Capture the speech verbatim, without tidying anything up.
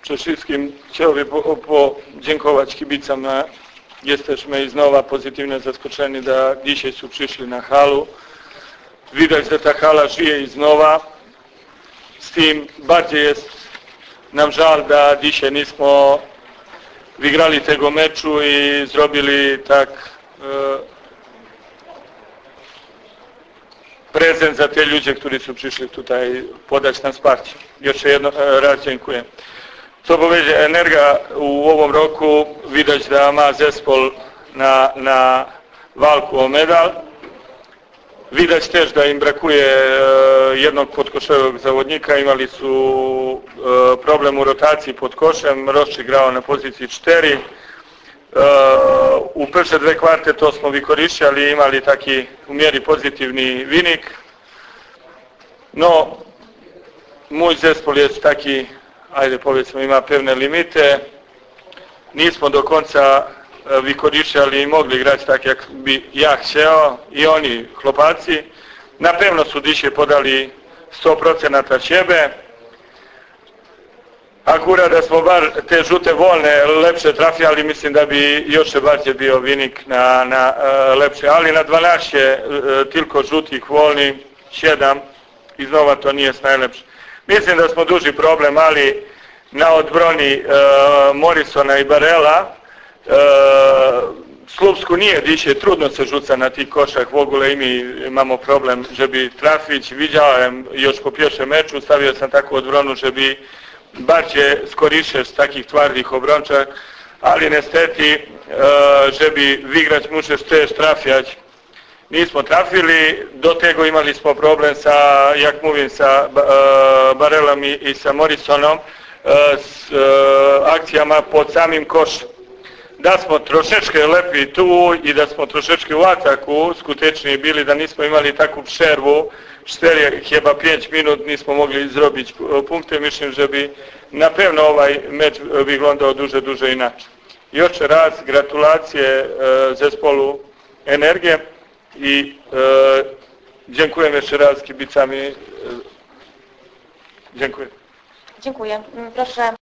Przede wszystkim chciałbym podziękować kibicom. Na, jesteśmy znowu pozytywnie zaskoczeni, da dzisiaj su przyszli na halu. Widać, da ta hala żyje i znowu. Z tym bardziej jest nam żal, da dzisiaj nismo wygrali tego meczu i zrobili tak e, prezent za te ludzie, którzy su przyszli tutaj podać nam wsparcie. Jeszcze jedno raz dziękuję. Co powiedzieć, Energa u ovom roku widać da ma zespol na, na walku o medal. Widać też da im brakuje jednog podkošovog zawodnika, imali su problem u rotaciji pod košem, Roščik grao na poziciji četiri. U prve dve kvarte to smo vikorišćali, imali taki u mjeri pozitivni vinik. No, mój zespol je taki, ajde powiedzmy, ima pewne limite. Nismo do konca використали i mogli igrati tak jak bi ja htio i oni chłopacy. Na pewno su dzisiaj podali sto procent siebie. Akurat da smo bar te žute volne lepše trafili, mislim da bi još bardziej bio vinik na, na lepše. Ali na dvanaest tylko žutih volni, sedam i znova to nije najlepše. Mislim da smo duži problem, ali na odbroni uh, Morrisona i Barela Uh, Slupsku nije dzisiaj trudno se rzuca na tih košach, w ogóle i mi imamo problem, żeby trafić. Widziałem już po pierwszym meczu, stavio sam taką odbronu, żeby bardziej skoriše z takich twardih obronča, ali niestety, uh, żeby wygrać, musisz też trafiać. Nismo trafili, do tego imali smo problem sa, jak mówię, sa uh, Barelom i, i sa Morrisonom, uh, s uh, akcijama pod samim košem. Da smo troszeczkę lepiej tu i da smo troszeczkę u ataku skutečniji bili, da nismo imali takvu przerwu, cztery, chyba pięć minut nismo mogli zrobić punkty, myślę, żeby na pewno ovaj mecz wyglądał dużo, dużo inaczej. Jeszcze raz gratulacje e, zespolu Energie i e, dziękuję jeszcze raz kibicami. E, dziękuję. Dziękuję. Proszę.